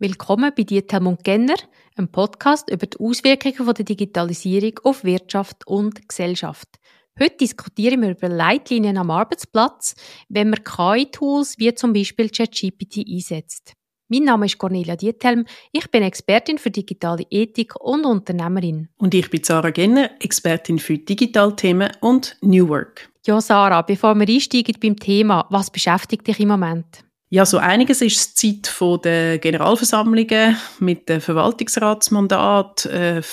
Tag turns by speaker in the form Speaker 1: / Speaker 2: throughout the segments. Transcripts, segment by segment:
Speaker 1: Willkommen bei «Diethelm & Genner», einem Podcast über die Auswirkungen der Digitalisierung auf Wirtschaft und Gesellschaft. Heute diskutieren wir über Leitlinien am Arbeitsplatz, wenn man KI-Tools wie zum Beispiel ChatGPT einsetzt. Mein Name ist Cornelia Diethelm, ich bin Expertin für digitale Ethik und Unternehmerin.
Speaker 2: Und ich bin Sarah Genner, Expertin für Digitalthemen und New Work.
Speaker 1: Ja, Sarah, bevor wir einsteigen beim Thema, was beschäftigt dich im Moment?
Speaker 2: Ja, so einiges ist die Zeit der Generalversammlungen mit dem Verwaltungsratsmandat,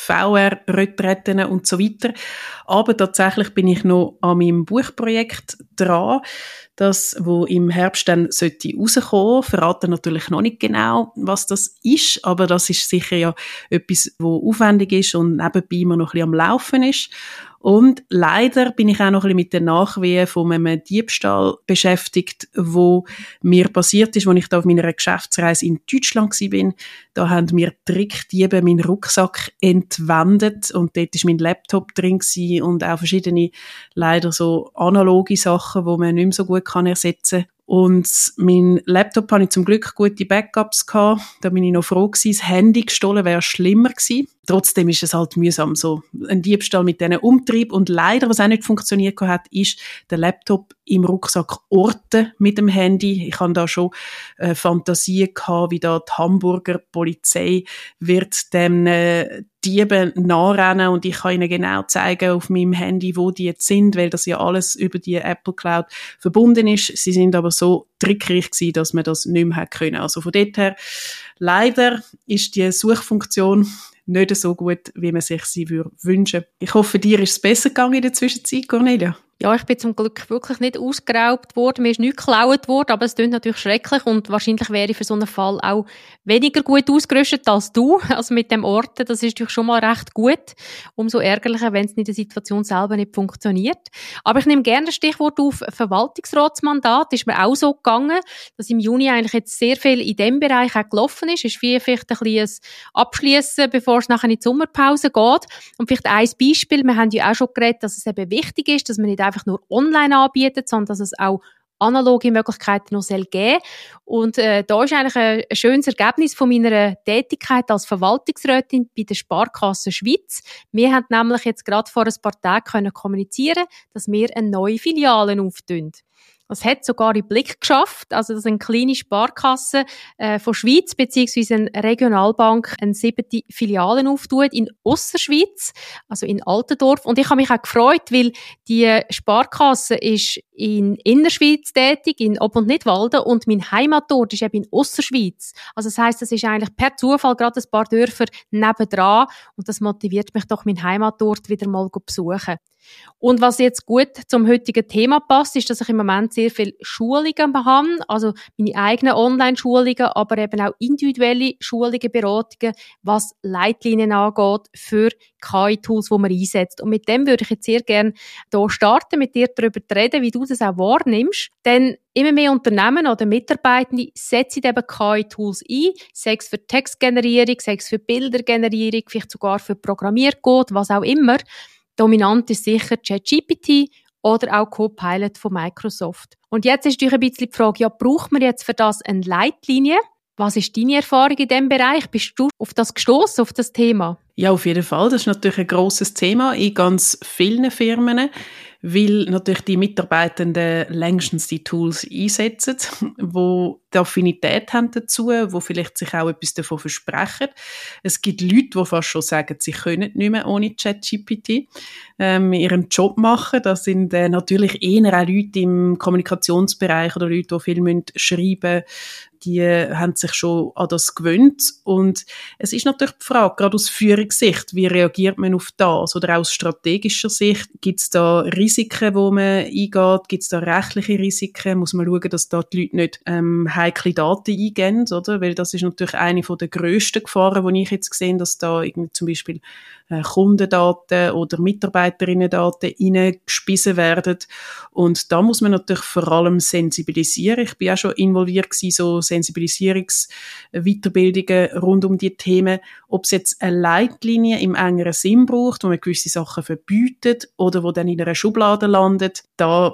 Speaker 2: VR-Retreten und so weiter. Aber tatsächlich bin ich noch an meinem Buchprojekt dran, das, wo im Herbst dann rauskommen sollte. Verrate natürlich noch nicht genau, was das ist, aber das ist sicher ja etwas, wo aufwendig ist und nebenbei immer noch ein bisschen am Laufen ist. Und leider bin ich auch noch ein bisschen mit den Nachwehen von einem Diebstahl beschäftigt, wo mir passiert ist, als ich da auf meiner Geschäftsreise in Deutschland war. Da haben mir Trickdiebe meinen Rucksack entwendet und dort war mein Laptop drin gewesen und auch verschiedene, leider so analoge Sachen, die man nicht mehr so gut ersetzen kann. Und mein Laptop hatte ich zum Glück gute Backups gehabt. Da bin ich noch froh gewesen. Das Handy gestohlen wäre schlimmer gewesen. Trotzdem ist es halt mühsam, so ein Diebstahl mit diesen Umtrieb. Und leider, was auch nicht funktioniert hat, ist der Laptop im Rucksack orten mit dem Handy. Ich hatte da schon Fantasie gehabt, wie da die Hamburger Polizei wird dem Dieben nachrennen und ich kann ihnen genau zeigen auf meinem Handy, wo die jetzt sind, weil das ja alles über die Apple Cloud verbunden ist. Sie sind aber so trickreich gewesen, dass man das nicht mehr können. Also von dort her, leider ist die Suchfunktion nicht so gut, wie man sich sie wünschen würde. Ich hoffe, dir ist es besser gegangen in der Zwischenzeit, Cornelia.
Speaker 1: Ja, ich bin zum Glück wirklich nicht ausgeraubt worden, mir ist nichts geklaut worden, aber es klingt natürlich schrecklich und wahrscheinlich wäre ich für so einen Fall auch weniger gut ausgerüstet als du. Also mit dem Orten, das ist natürlich schon mal recht gut. Umso ärgerlicher, wenn es in der Situation selber nicht funktioniert. Aber ich nehme gerne das Stichwort auf Verwaltungsratsmandat. Ist mir auch so gegangen, dass im Juni eigentlich jetzt sehr viel in diesem Bereich auch gelaufen ist. Ist vielleicht ein bisschen ein Abschliessen, bevor es nachher in die Sommerpause geht. Und vielleicht ein Beispiel, wir haben ja auch schon geredet, dass es eben wichtig ist, dass man nicht einfach nur online anbietet, sondern dass es auch analoge Möglichkeiten noch geben soll. Und da ist eigentlich ein schönes Ergebnis von meiner Tätigkeit als Verwaltungsrätin bei der Sparkasse Schweiz. Wir haben nämlich jetzt gerade vor ein paar Tagen kommunizieren, dass wir eine neue Filiale auftun. Das hat sogar in den Blick geschafft, also dass eine kleine Sparkasse von Schweiz beziehungsweise eine Regionalbank eine 7. Filiale auftut in Ausserschweiz, also in Altendorf. Und ich habe mich auch gefreut, weil die Sparkasse ist in Innerschweiz tätig, in Ob- und Nidwalden, und mein Heimatort ist eben in Ausserschweiz. Also das heisst, das ist eigentlich per Zufall gerade ein paar Dörfer nebendran und das motiviert mich doch, meinen Heimatort wieder mal zu besuchen. Und was jetzt gut zum heutigen Thema passt, ist, dass ich im Moment sehr viele Schulungen habe, also meine eigenen Online-Schulungen, aber eben auch individuelle Schulungen, Beratungen, was Leitlinien angeht für KI-Tools, die man einsetzt. Und mit dem würde ich jetzt sehr gerne hier starten, mit dir darüber zu reden, wie du das auch wahrnimmst. Denn immer mehr Unternehmen oder Mitarbeitende setzen eben KI-Tools ein, sei es für Textgenerierung, sei es für Bildergenerierung, vielleicht sogar für Programmiercode, was auch immer. Dominant ist sicher ChatGPT oder auch Copilot von Microsoft. Und jetzt ist natürlich ein bisschen die Frage, ja, braucht man jetzt für das eine Leitlinie? Was ist deine Erfahrung in diesem Bereich? Bist du auf das gestoßen, auf das Thema?
Speaker 2: Ja, auf jeden Fall. Das ist natürlich ein grosses Thema in ganz vielen Firmen, weil natürlich die Mitarbeitenden längstens die Tools einsetzen, wo die Affinität haben dazu, wo vielleicht sich auch etwas davon versprechen. Es gibt Leute, die fast schon sagen, sie können nicht mehr ohne ChatGPT ihren Job machen. Das sind natürlich eher auch Leute im Kommunikationsbereich oder Leute, die viel schreiben müssen. Die haben sich schon an das gewöhnt. Und es ist natürlich die Frage, gerade aus Führungssicht, wie reagiert man auf das? Oder auch aus strategischer Sicht, gibt es da Risiken, wo man eingeht? Gibt es da rechtliche Risiken? Muss man schauen, dass da die Leute nicht heikle Daten eingeben, oder? Weil das ist natürlich eine der grössten Gefahren, die ich jetzt sehe, dass da irgendwie zum Beispiel Kundendaten oder Mitarbeiterinnendaten reingespissen werden. Und da muss man natürlich vor allem sensibilisieren. Ich bin auch schon involviert gewesen, so Sensibilisierungsweiterbildungen rund um die Themen. Ob es jetzt eine Leitlinie im engeren Sinn braucht, wo man gewisse Sachen verbietet oder wo dann in einer Schublade landet, da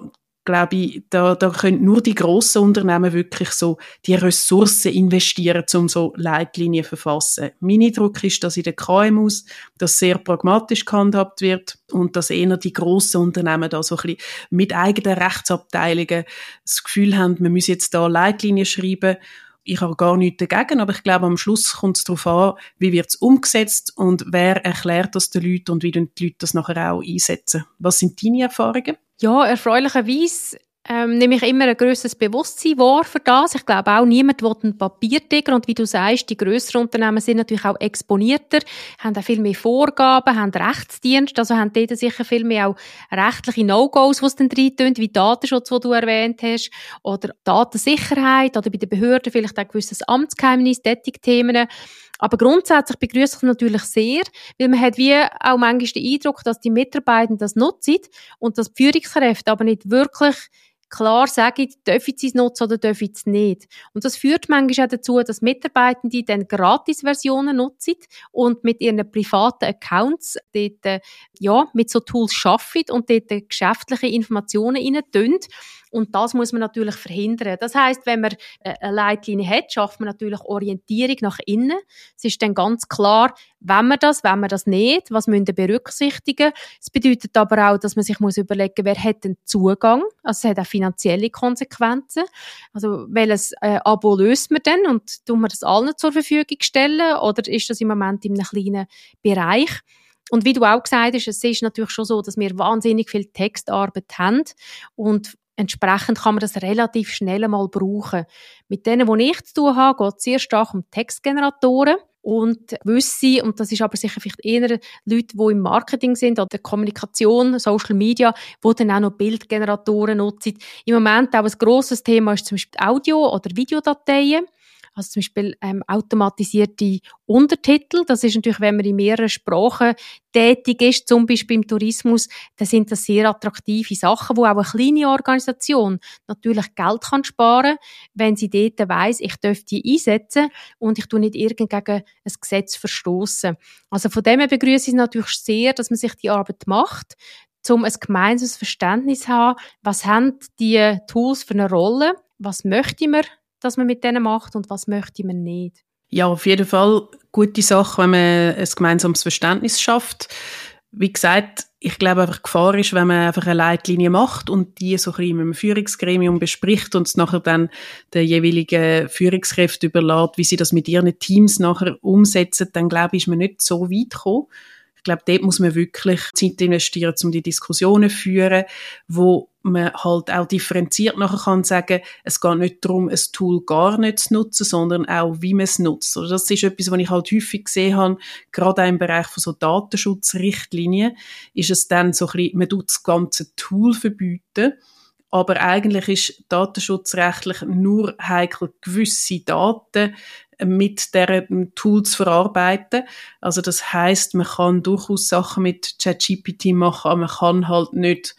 Speaker 2: glaube ich, da können nur die grossen Unternehmen wirklich so die Ressourcen investieren, um so Leitlinien zu verfassen. Mein Eindruck ist, dass in den KMUs das sehr pragmatisch gehandhabt wird und dass eher die grossen Unternehmen da so ein bisschen mit eigenen Rechtsabteilungen das Gefühl haben, man muss jetzt da Leitlinien schreiben. Ich habe gar nichts dagegen, aber ich glaube, am Schluss kommt es darauf an, wie wird es umgesetzt und wer erklärt das den Leuten und wie die Leute das nachher auch einsetzen. Was sind deine Erfahrungen?
Speaker 1: Ja, erfreulicherweise nehme ich immer ein grösseres Bewusstsein wahr für das. Ich glaube auch, niemand will einen Papiertiger. Und wie du sagst, die grösseren Unternehmen sind natürlich auch exponierter, haben auch viel mehr Vorgaben, haben Rechtsdienst, also haben dort sicher viel mehr auch rechtliche No-Gos, die es dann reintun, wie Datenschutz, den du erwähnt hast, oder Datensicherheit, oder bei den Behörden vielleicht auch ein gewisses Amtsgeheimnis, solche Themen. Aber grundsätzlich begrüße ich es natürlich sehr, weil man hat wie auch manchmal den Eindruck, dass die Mitarbeiter das nutzen und dass die Führungskräfte aber nicht wirklich klar sagen, dürfen sie es nutzen oder dürfen sie es nicht. Und das führt manchmal auch dazu, dass Mitarbeitende dann Gratis-Versionen nutzen und mit ihren privaten Accounts dort, mit so Tools arbeiten und dort geschäftliche Informationen rein tun. Und das muss man natürlich verhindern. Das heisst, wenn man eine Leitlinie hat, schafft man natürlich Orientierung nach innen. Es ist dann ganz klar, wenn man das nicht, was müssen wir berücksichtigen. Es bedeutet aber auch, dass man sich überlegen muss, wer hat den Zugang. Also es hat auch finanzielle Konsequenzen. Also welches Abo löst man denn und tun wir das allen zur Verfügung stellen oder ist das im Moment in einem kleinen Bereich? Und wie du auch gesagt hast, es ist natürlich schon so, dass wir wahnsinnig viel Textarbeit haben und entsprechend kann man das relativ schnell mal brauchen. Mit denen, die ich zu tun habe, geht es sehr stark um Textgeneratoren und gewisse, und das ist aber sicher vielleicht eher Leute, die im Marketing sind oder Kommunikation, Social Media, die dann auch noch Bildgeneratoren nutzen. Im Moment auch ein grosses Thema ist zum Beispiel Audio- oder Videodateien. Also zum Beispiel automatisierte Untertitel. Das ist natürlich, wenn man in mehreren Sprachen tätig ist, zum Beispiel im Tourismus, dann sind das sehr attraktive Sachen, wo auch eine kleine Organisation natürlich Geld kann sparen, wenn sie dort weiss, ich darf die einsetzen und ich tue nicht irgend gegen ein Gesetz verstoßen. Also von dem her begrüße ich natürlich sehr, dass man sich die Arbeit macht, um ein gemeinsames Verständnis zu haben, was haben die Tools für eine Rolle, was möchte man, dass man mit denen macht und was möchte man nicht.
Speaker 2: Ja, auf jeden Fall gute Sache, wenn man ein gemeinsames Verständnis schafft. Wie gesagt, ich glaube einfach, die Gefahr ist, wenn man einfach eine Leitlinie macht und die so ein bisschen im Führungsgremium bespricht und es nachher dann den jeweiligen Führungskräften überlässt, wie sie das mit ihren Teams nachher umsetzen, dann glaube ich, ist man nicht so weit gekommen. Ich glaube, dort muss man wirklich Zeit investieren, um die Diskussionen zu führen, wo man halt auch differenziert nachher kann sagen, es geht nicht darum, ein Tool gar nicht zu nutzen, sondern auch, wie man es nutzt. Oder das ist etwas, was ich halt häufig gesehen habe, gerade auch im Bereich von so Datenschutzrichtlinien, ist es dann so ein bisschen, man tut das ganze Tool verbieten, aber eigentlich ist datenschutzrechtlich nur heikel, gewisse Daten mit deren Tools verarbeiten. Also das heisst, man kann Sachen mit ChatGPT machen, aber man kann halt nicht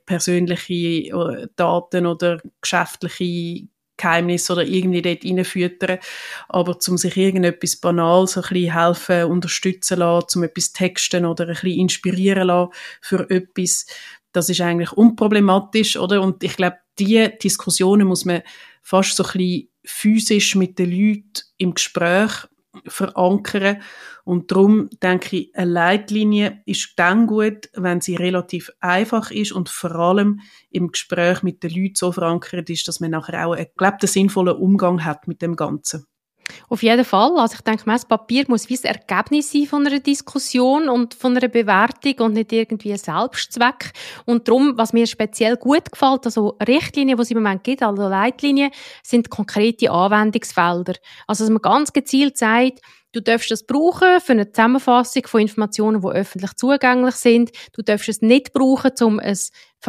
Speaker 2: persönliche Daten oder geschäftliche Geheimnisse oder irgendwie dort reinfüttern. Aber um sich irgendetwas banal so ein bisschen helfen, unterstützen lassen, um etwas texten oder ein bisschen inspirieren lassen für etwas, das ist eigentlich unproblematisch, oder? Und ich glaube, diese Diskussionen muss man fast so ein bisschen physisch mit den Leuten im Gespräch verankern. Und darum denke ich, eine Leitlinie ist dann gut, wenn sie relativ einfach ist und vor allem im Gespräch mit den Leuten so verankert ist, dass man nachher auch einen sinnvollen Umgang hat mit dem Ganzen.
Speaker 1: Auf jeden Fall. Also ich denke, das Papier muss wie das Ergebnis sein von einer Diskussion und von einer Bewertung und nicht irgendwie ein Selbstzweck. Und darum, was mir speziell gut gefällt, also Richtlinien, die es im Moment gibt, also Leitlinien, sind konkrete Anwendungsfelder. Also dass man ganz gezielt sagt, du darfst das brauchen für eine Zusammenfassung von Informationen, die öffentlich zugänglich sind. Du darfst es nicht brauchen, um ein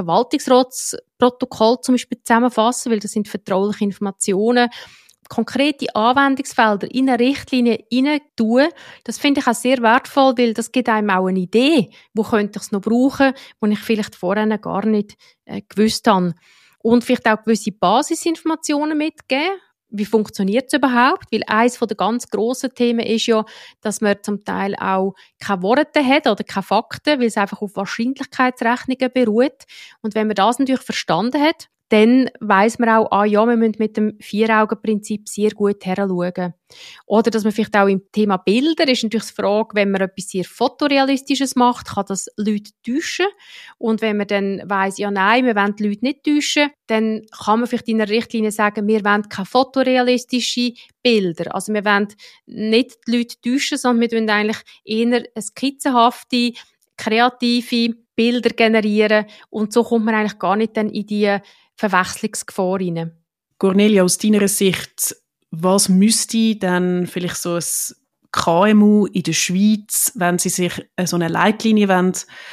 Speaker 1: Verwaltungsratsprotokoll zum Beispiel zusammenzufassen, weil das sind vertrauliche Informationen. Konkrete Anwendungsfelder in eine Richtlinie hinein tun, das finde ich auch sehr wertvoll, weil das gibt einem auch eine Idee, wo könnte ich es noch brauchen, wo ich vielleicht vorher gar nicht gewusst habe. Und vielleicht auch gewisse Basisinformationen mitgeben. Wie funktioniert es überhaupt? Weil eines der ganz grossen Themen ist ja, dass man zum Teil auch keine Worte hat oder keine Fakten, weil es einfach auf Wahrscheinlichkeitsrechnungen beruht. Und wenn man das natürlich verstanden hat, dann weiss man auch, ja, wir müssen mit dem Vier-Augen-Prinzip sehr gut heranschauen. Oder dass man vielleicht auch im Thema Bilder ist natürlich die Frage, wenn man etwas sehr Fotorealistisches macht, kann das Leute täuschen. Und wenn man dann weiss, ja nein, wir wollen die Leute nicht täuschen, dann kann man vielleicht in einer Richtlinie sagen, wir wollen keine fotorealistischen Bilder. Also wir wollen nicht die Leute täuschen, sondern wir wollen eigentlich eher eine skizzenhafte, kreative Bilder generieren. Und so kommt man eigentlich gar nicht dann in die Verwechslungsgefahr rein.
Speaker 2: Kornelia, aus deiner Sicht, was müsste dann vielleicht so ein KMU in der Schweiz, wenn sie sich so eine Leitlinie wollen,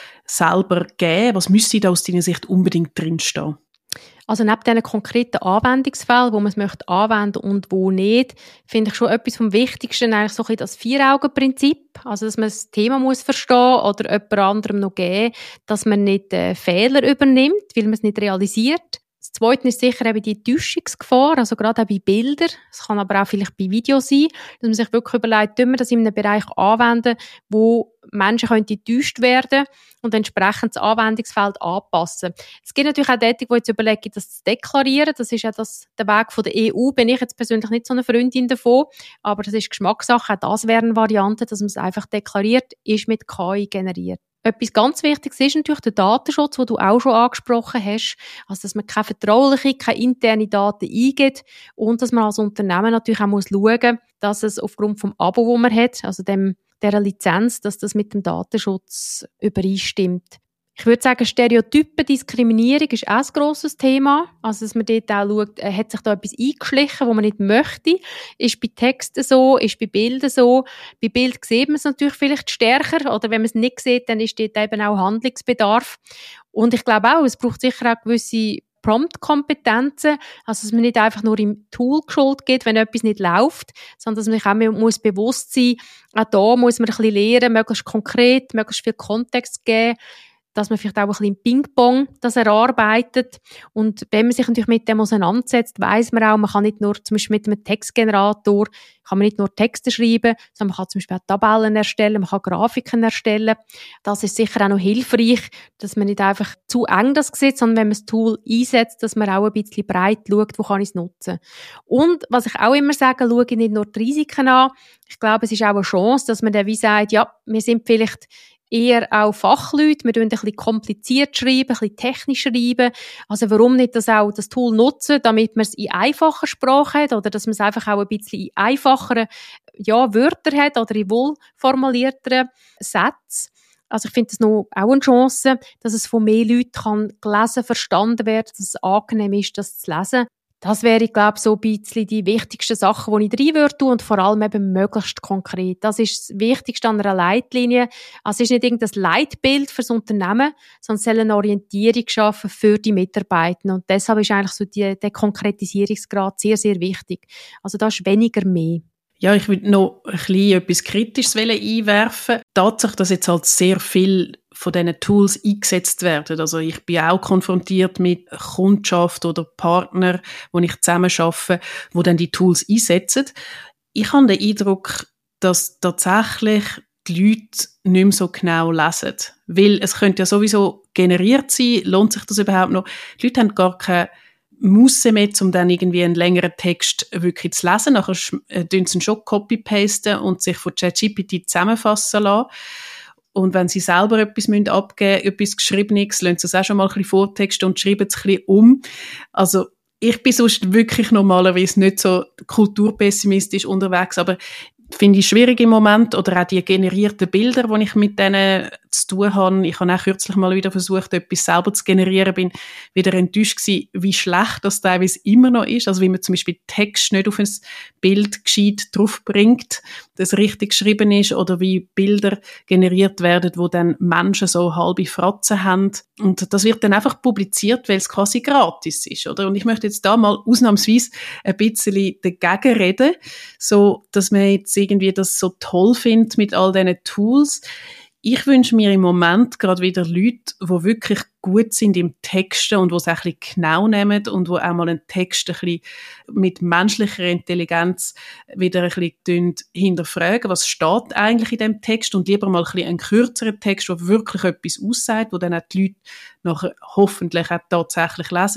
Speaker 2: selber geben, was müsste da aus deiner Sicht unbedingt drinstehen?
Speaker 1: Also neben diesen konkreten Anwendungsfällen, wo man es möchte anwenden und wo nicht, finde ich schon etwas vom Wichtigsten eigentlich so ein bisschen das Vier-Augen-Prinzip. Also, dass man das Thema muss verstehen oder jemand anderem noch geben, dass man nicht Fehler übernimmt, weil man es nicht realisiert. Das Zweite ist sicher eben die Täuschungsgefahr, also gerade auch bei Bildern. Es kann aber auch vielleicht bei Videos sein, dass man sich wirklich überlegt, tun wir das in einem Bereich anwenden, wo Menschen getäuscht werden und entsprechend das Anwendungsfeld anpassen. Es gibt natürlich auch dort, die jetzt überlegen, das zu deklarieren. Das ist ja der Weg von der EU. Bin ich jetzt persönlich nicht so eine Freundin davon, aber das ist Geschmackssache. Auch das wäre eine Variante, dass man es einfach deklariert, ist mit KI generiert. Etwas ganz Wichtiges ist natürlich der Datenschutz, den du auch schon angesprochen hast. Also, dass man keine vertrauliche, keine interne Daten eingibt und dass man als Unternehmen natürlich auch schauen muss, dass es aufgrund vom Abo, das man hat, also dieser Lizenz, dass das mit dem Datenschutz übereinstimmt. Ich würde sagen, Stereotypen-Diskriminierung ist auch ein grosses Thema. Also, dass man dort auch schaut, hat sich da etwas eingeschlichen, was man nicht möchte. Ist bei Texten so, ist bei Bildern so. Bei Bild sieht man es natürlich vielleicht stärker, oder wenn man es nicht sieht, dann ist dort eben auch Handlungsbedarf. Und ich glaube auch, es braucht sicher auch gewisse Prompt-Kompetenzen, also dass man nicht einfach nur im Tool Schuld gibt, wenn etwas nicht läuft, sondern dass man sich auch muss bewusst sein, auch da muss man ein bisschen lernen, möglichst konkret, möglichst viel Kontext geben, dass man vielleicht auch ein bisschen im Ping-Pong das erarbeitet. Und wenn man sich natürlich mit dem auseinandersetzt, weiss man auch, man kann nicht nur, zum Beispiel mit einem Textgenerator, kann man nicht nur Texte schreiben, sondern man kann zum Beispiel auch Tabellen erstellen, man kann Grafiken erstellen. Das ist sicher auch noch hilfreich, dass man nicht einfach zu eng das sieht, sondern wenn man das Tool einsetzt, dass man auch ein bisschen breit schaut, wo kann ich es nutzen. Und was ich auch immer sage, schaue ich nicht nur die Risiken an. Ich glaube, es ist auch eine Chance, dass man dann wie sagt, ja, wir sind vielleicht eher auch Fachleute, wir schreiben ein bisschen kompliziert schreiben, ein bisschen technisch schreiben. Also warum nicht das Tool nutzen, damit man es in einfacher Sprache hat oder dass man es einfach auch ein bisschen in einfacheren Wörtern hat oder in wohlformulierteren Sätzen. Also ich finde das noch auch eine Chance, dass es von mehr Leuten gelesen, verstanden wird, dass es angenehm ist, das zu lesen. Das wäre, ich glaube, so ein bisschen die wichtigsten Sachen, die ich rein würde tun und vor allem eben möglichst konkret. Das ist das Wichtigste an einer Leitlinie. Also es ist nicht irgendein Leitbild für das Unternehmen, sondern es soll eine Orientierung schaffen für die Mitarbeitenden. Und deshalb ist eigentlich so der Konkretisierungsgrad sehr, sehr wichtig. Also da ist weniger mehr.
Speaker 2: Ja, ich würde noch ein bisschen etwas Kritisches einwerfen. Die Tatsache, dass jetzt halt sehr viel von diesen Tools eingesetzt werden. Also ich bin auch konfrontiert mit Kundschaft oder Partnern, wo ich zusammen arbeite, die dann die Tools einsetzen. Ich habe den Eindruck, dass tatsächlich die Leute nicht mehr so genau lesen. Weil es könnte ja sowieso generiert sein, lohnt sich das überhaupt noch? Die Leute haben gar keine Musse mehr, um dann irgendwie einen längeren Text wirklich zu lesen. Nachher tun sie ihn schon copy-pasten und sich von ChatGPT zusammenfassen lassen. Und wenn sie selber etwas abgeben müssen, etwas Geschriebenes, lassen sie es auch schon mal ein bisschen vortexten und schreiben es ein bisschen um. Also, ich bin sonst wirklich normalerweise nicht so kulturpessimistisch unterwegs, aber finde ich schwierig im Moment, oder auch die generierten Bilder, die ich mit denen zu tun habe. Ich habe auch kürzlich mal wieder versucht, etwas selber zu generieren, bin wieder enttäuscht gewesen, wie schlecht das teilweise immer noch ist. Also wie man zum Beispiel Text nicht auf ein Bild gescheit draufbringt, das richtig geschrieben ist, oder wie Bilder generiert werden, wo dann Menschen so halbe Fratzen haben. Und das wird dann einfach publiziert, weil es quasi gratis ist, oder? Und ich möchte jetzt da mal ausnahmsweise ein bisschen dagegen reden, so dass man jetzt irgendwie das so toll findet mit all diesen Tools. Ich wünsche mir im Moment gerade wieder Leute, die wirklich gut sind im Texten und die es auch ein bisschen genau nehmen und die auch mal einen Text ein bisschen mit menschlicher Intelligenz wieder ein bisschen hinterfragen, was steht eigentlich in dem Text, und lieber mal ein bisschen einen kürzeren Text, der wirklich etwas aussagt, wo dann auch die Leute nachher hoffentlich auch tatsächlich lesen.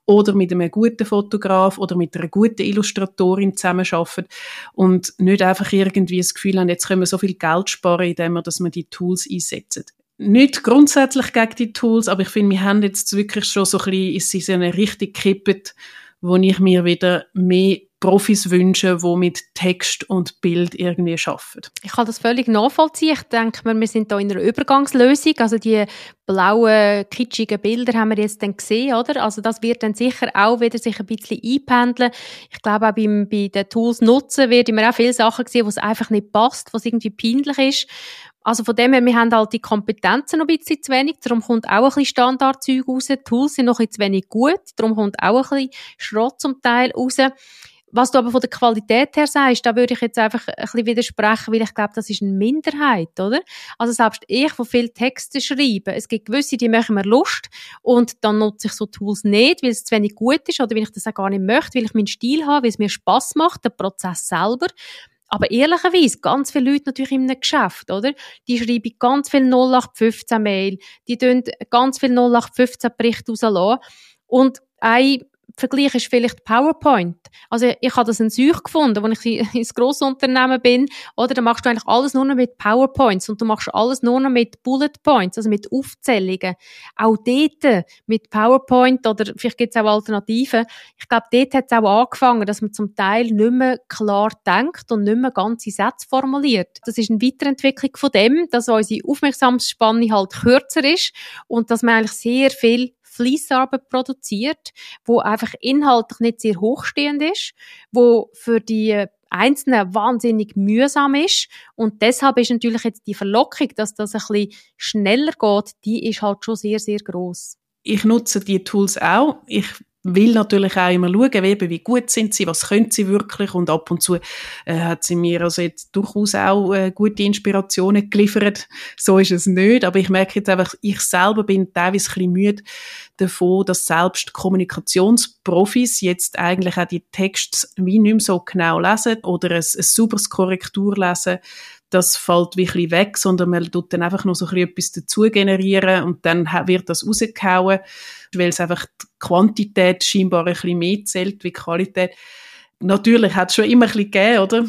Speaker 2: oder mit einem guten Fotograf oder mit einer guten Illustratorin zusammenarbeiten und nicht einfach irgendwie das Gefühl haben, jetzt können wir so viel Geld sparen, indem wir, dass wir die Tools einsetzen. Nicht grundsätzlich gegen die Tools, aber ich finde, wir haben jetzt wirklich schon so ein bisschen, ist es in eine Richtung gekippt, wo ich mir wieder mehr Profis wünschen, die mit Text und Bild irgendwie arbeiten.
Speaker 1: Ich kann das völlig nachvollziehen. Ich denke, wir sind da in einer Übergangslösung. Also die blauen, kitschigen Bilder haben wir jetzt dann gesehen, oder? Also das wird dann sicher auch wieder sich ein bisschen einpendeln. Ich glaube, auch bei den Tools nutzen werden wir auch viele Sachen sehen, wo es einfach nicht passt, was irgendwie peinlich ist. Also von dem her, wir haben halt die Kompetenzen noch ein bisschen zu wenig, darum kommt auch ein bisschen Standardzeug raus. Die Tools sind noch ein bisschen zu wenig gut, darum kommt auch ein bisschen Schrott zum Teil raus. Was du aber von der Qualität her sagst, da würde ich jetzt einfach ein bisschen widersprechen, weil ich glaube, das ist eine Minderheit, oder? Also selbst ich, die viel Texte schreibe, es gibt gewisse, die machen mir Lust und dann nutze ich so Tools nicht, weil es zu wenig gut ist oder weil ich das auch gar nicht möchte, weil ich meinen Stil habe, weil es mir Spass macht, der Prozess selber. Aber ehrlicherweise, ganz viele Leute natürlich in einem Geschäft, oder? Die schreiben ganz viel 0815-Mail, die tun ganz viel 0815-Berichte rauslassen. Und ein Vergleich ist vielleicht PowerPoint. Also ich habe das in Zürich gefunden, als ich ins Grossunternehmen bin, oder? Da machst du eigentlich alles nur noch mit PowerPoints und du machst alles nur noch mit Bullet Points, also mit Aufzählungen. Auch dort mit PowerPoint oder vielleicht gibt es auch Alternativen. Ich glaube, dort hat es auch angefangen, dass man zum Teil nicht mehr klar denkt und nicht mehr ganze Sätze formuliert. Das ist eine Weiterentwicklung von dem, dass unsere Aufmerksamkeitsspanne halt kürzer ist und dass man eigentlich sehr viel Fleissarbeit produziert, wo einfach inhaltlich nicht sehr hochstehend ist, wo für die Einzelnen wahnsinnig mühsam ist und deshalb ist natürlich jetzt die Verlockung, dass das ein bisschen schneller geht, die ist halt schon sehr, sehr gross.
Speaker 2: Ich nutze die Tools auch. Ich will natürlich auch immer schauen, wie gut sind sie, was können sie wirklich und ab und zu hat sie mir also jetzt durchaus auch gute Inspirationen geliefert. So ist es nicht, aber ich merke jetzt einfach, ich selber bin teilweise ein bisschen müde davon, dass selbst Kommunikationsprofis jetzt eigentlich auch die Texte wie nicht mehr so genau lesen oder ein sauberes Korrektur lesen. Das fällt wirklich weg, sondern man tut dann einfach noch so ein bisschen etwas dazu generieren und dann wird das rausgehauen, weil es einfach die Quantität scheinbar ein bisschen mehr zählt wie die Qualität. Natürlich hat es schon immer ein bisschen gegeben, oder?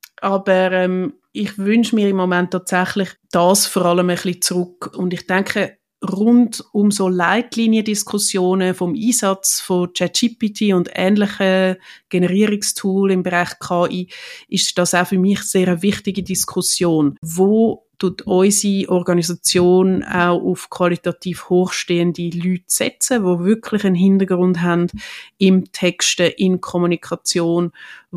Speaker 2: Aber ich wünsche mir im Moment tatsächlich das vor allem ein bisschen zurück und ich denke, rund um so Leitliniendiskussionen vom Einsatz von ChatGPT und ähnlichen Generierungstools im Bereich KI ist das auch für mich sehr eine wichtige Diskussion. Wo tut unsere Organisation auch auf qualitativ hochstehende Leute setzen, die wirklich einen Hintergrund haben im Texten, in Kommunikation,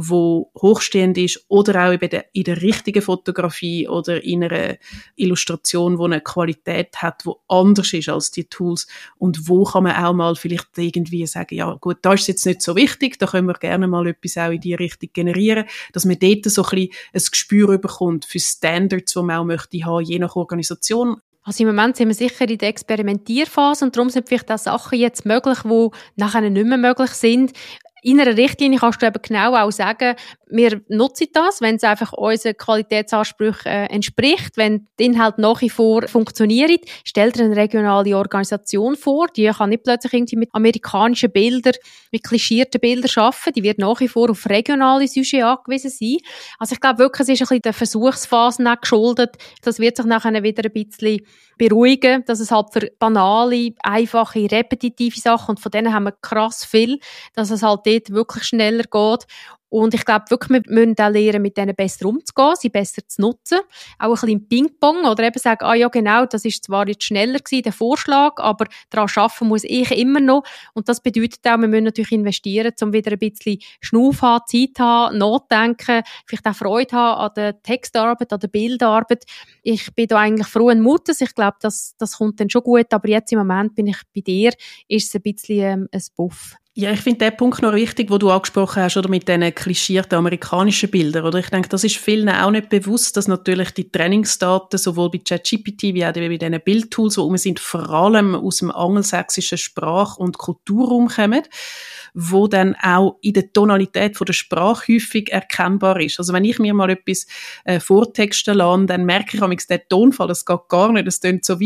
Speaker 2: wo hochstehend ist oder auch in der richtigen Fotografie oder in einer Illustration, die eine Qualität hat, die anders ist als die Tools und wo kann man auch mal vielleicht irgendwie sagen, ja gut, da ist es jetzt nicht so wichtig, da können wir gerne mal etwas auch in die Richtung generieren, dass man dort so ein bisschen ein Gespür bekommt für Standards, die man auch möchte haben, je nach Organisation.
Speaker 1: Also im Moment sind wir sicher in der Experimentierphase und darum sind vielleicht auch Sachen jetzt möglich, die nachher nicht mehr möglich sind. In einer Richtlinie kannst du eben genau auch sagen, wir nutzen das, wenn es einfach unseren Qualitätsansprüchen entspricht, wenn die Inhalte nach wie vor funktionieren. Stell dir eine regionale Organisation vor, die kann nicht plötzlich irgendwie mit amerikanischen Bildern, mit klischierten Bildern arbeiten, die wird nach wie vor auf regionale Sujets angewiesen sein. Also ich glaube wirklich, es ist ein bisschen der Versuchsphase geschuldet. Das wird sich nachher wieder ein bisschen beruhigen, dass es halt für banale, einfache, repetitive Sachen, und von denen haben wir krass viel, dass es halt dort wirklich schneller geht. Und ich glaube wirklich, wir müssen auch lernen, mit denen besser umzugehen, sie besser zu nutzen. Auch ein bisschen im Ping-Pong oder eben sagen, ah ja genau, das ist zwar jetzt schneller gewesen, der Vorschlag, aber daran arbeiten muss ich immer noch. Und das bedeutet auch, wir müssen natürlich investieren, um wieder ein bisschen Schnuff haben, Zeit haben, nachdenken, vielleicht auch Freude haben an der Textarbeit, an der Bildarbeit. Ich bin da eigentlich frohen Mutes. Ich glaube, das kommt dann schon gut, aber jetzt im Moment bin ich bei dir, ist es ein bisschen ein Buff.
Speaker 2: Ja, ich finde den Punkt noch wichtig, wo du angesprochen hast, oder mit diesen klischierten amerikanischen Bildern, oder? Ich denke, das ist vielen auch nicht bewusst, dass natürlich die Trainingsdaten sowohl bei ChatGPT wie auch bei diesen Bildtools, die sind, vor allem aus dem angelsächsischen Sprach- und Kulturraum kommen, wo dann auch in der Tonalität von der Sprache häufig erkennbar ist. Also wenn ich mir mal etwas vortexten lasse, dann merke ich amigs den Tonfall, das geht gar nicht, das tönt so wie auf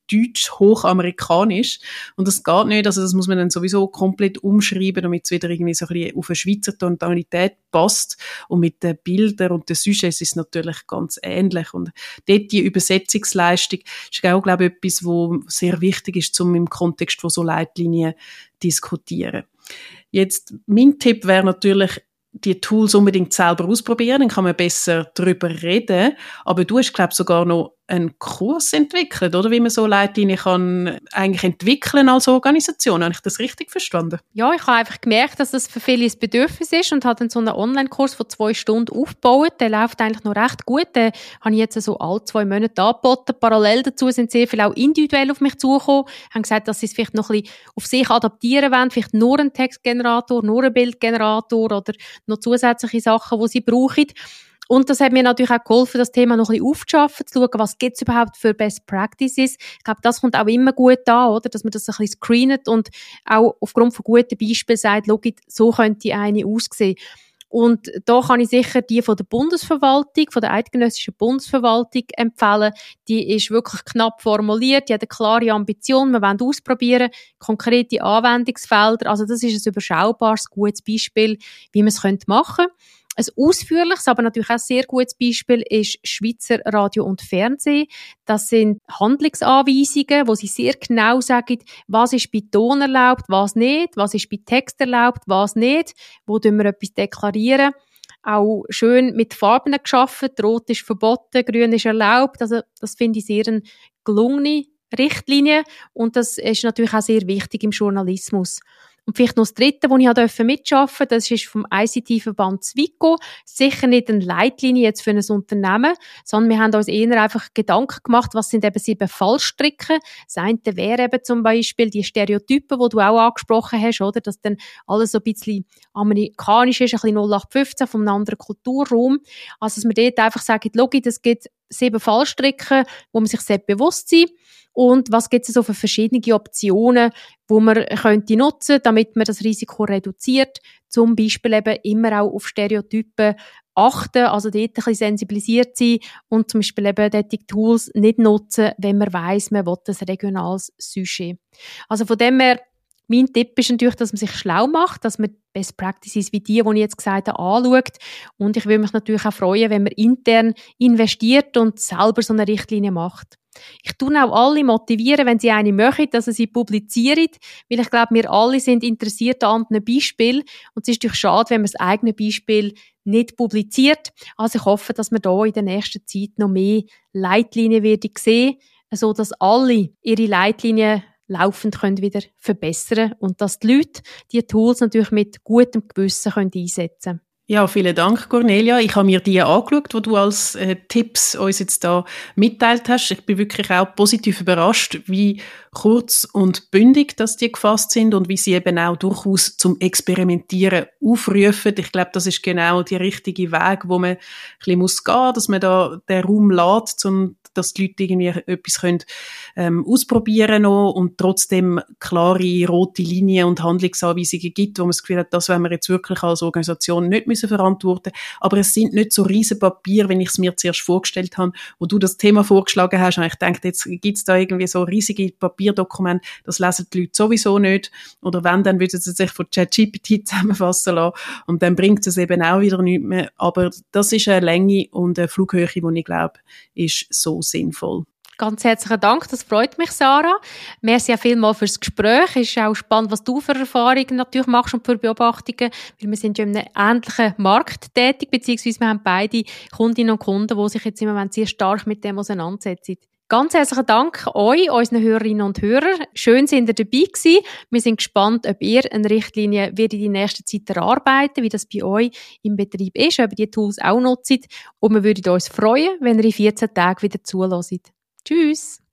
Speaker 2: deutsch, hochamerikanisch. Und das geht nicht, also das muss man dann sowieso komplett umschreiben, damit es wieder irgendwie so ein bisschen auf eine Schweizer Tonalität passt. Und mit den Bildern und den Sujets ist es natürlich ganz ähnlich. Und dort die Übersetzungsleistung ist auch, glaube ich, etwas, was sehr wichtig ist, um im Kontext von so Leitlinien diskutieren. Jetzt, mein Tipp wäre natürlich, die Tools unbedingt selber ausprobieren, dann kann man besser darüber reden. Aber du hast, glaube ich, sogar noch einen Kurs entwickelt, oder? Wie man so Leitlinien kann eigentlich entwickeln als Organisation. Habe ich das richtig verstanden?
Speaker 1: Ja, ich habe einfach gemerkt, dass das für viele ein Bedürfnis ist und habe dann so einen Online-Kurs von 2 Stunden aufgebaut. Der läuft eigentlich noch recht gut. Den habe ich jetzt so alle 2 Monate angeboten. Parallel dazu sind sehr viele auch individuell auf mich zugekommen, haben gesagt, dass sie es vielleicht noch ein bisschen auf sich adaptieren wollen, vielleicht nur einen Textgenerator, nur einen Bildgenerator oder noch zusätzliche Sachen, die sie brauchen. Und das hat mir natürlich auch geholfen, das Thema noch ein bisschen aufzuschaffen, zu schauen, was gibt es überhaupt für Best Practices. Ich glaube, das kommt auch immer gut an, oder? Dass man das ein bisschen screenet und auch aufgrund von guten Beispielen sagt, schau, so könnte eine aussehen. Und da kann ich sicher die von der Bundesverwaltung, von der eidgenössischen Bundesverwaltung empfehlen. Die ist wirklich knapp formuliert, die hat eine klare Ambition, wir wollen ausprobieren, konkrete Anwendungsfelder. Also das ist ein überschaubares, gutes Beispiel, wie man es machen könnte. Ein ausführliches, aber natürlich auch sehr gutes Beispiel ist Schweizer Radio und Fernsehen. Das sind Handlungsanweisungen, wo sie sehr genau sagen, was ist bei Ton erlaubt, was nicht, was ist bei Text erlaubt, was nicht, wo wir etwas deklarieren. Auch schön mit Farben geschaffen, rot ist verboten, grün ist erlaubt. Also das finde ich sehr eine gelungene Richtlinie und das ist natürlich auch sehr wichtig im Journalismus. Und vielleicht noch das Dritte, wo ich mitarbeiten durfte, das ist vom ICT-Verband Zwickau. Sicher nicht eine Leitlinie jetzt für ein Unternehmen, sondern wir haben uns eher einfach Gedanken gemacht, was sind eben 7 Fallstricke. Das eine wäre eben zum Beispiel die Stereotypen, die du auch angesprochen hast, oder? Dass dann alles so ein bisschen amerikanisch ist, ein bisschen 0815 vom anderen Kulturraum. Also, dass wir dort einfach sagen, schau, es gibt 7 Fallstricke, wo man sich sehr bewusst sein. Und was gibt es so für verschiedene Optionen, wo man könnte nutzen, damit man das Risiko reduziert? Zum Beispiel eben immer auch auf Stereotypen achten, also dort ein bisschen sensibilisiert sein und zum Beispiel eben die Tools nicht nutzen, wenn man weiss, man will ein regionales Sujet. Also von dem her, mein Tipp ist natürlich, dass man sich schlau macht, dass man Best Practices wie die ich jetzt gesagt habe, anschaut. Und ich würde mich natürlich auch freuen, wenn man intern investiert und selber so eine Richtlinie macht. Ich tue auch alle motivieren, wenn sie eine möchten, dass sie publizieren, weil ich glaube, wir alle sind interessiert an einem Beispiel und es ist natürlich schade, wenn man das eigene Beispiel nicht publiziert. Also ich hoffe, dass wir da in der nächsten Zeit noch mehr Leitlinien werden sehen, so dass alle ihre Leitlinien laufend können wieder verbessern und dass die Leute die Tools natürlich mit gutem Gewissen einsetzen können.
Speaker 2: Ja, vielen Dank, Cornelia. Ich habe mir die angeschaut, die du als Tipps uns jetzt da mitteilt hast. Ich bin wirklich auch positiv überrascht, wie kurz und bündig dass die gefasst sind und wie sie eben auch durchaus zum Experimentieren aufrufen. Ich glaube, das ist genau der richtige Weg, wo man ein bisschen gehen muss, dass man da den Raum lässt, dass die Leute irgendwie etwas können, ausprobieren noch und trotzdem klare rote Linien und Handlungsanweisungen gibt, wo man das Gefühl hat, das wollen wir jetzt wirklich als Organisation nicht müssen verantworten. Aber es sind nicht so riesen Papiere, wenn ich es mir zuerst vorgestellt habe, wo du das Thema vorgeschlagen hast. Und ich dachte, jetzt gibt es da irgendwie so riesige Papierdokumente, das lesen die Leute sowieso nicht. Oder wenn, dann würden sie sich von ChatGPT zusammenfassen lassen. Und dann bringt es eben auch wieder nichts mehr. Aber das ist eine Länge und eine Flughöhe, die ich glaube, ist so sinnvoll.
Speaker 1: Ganz herzlichen Dank, das freut mich, Sarah. Merci ja vielmals fürs Gespräch. Es ist auch spannend, was du für Erfahrungen natürlich machst und für Beobachtungen, weil wir sind ja in einem ähnlichen Markt tätig, beziehungsweise wir haben beide Kundinnen und Kunden, die sich jetzt im Moment sehr stark mit dem auseinandersetzen. Ganz herzlichen Dank euch, unseren Hörerinnen und Hörern. Schön, sind ihr dabei gewesen. Wir sind gespannt, ob ihr eine Richtlinie in die nächste Zeit erarbeiten, wie das bei euch im Betrieb ist, ob ihr die Tools auch nutzt. Und wir würden uns freuen, wenn ihr in 14 Tagen wieder zuhört. Tschüss!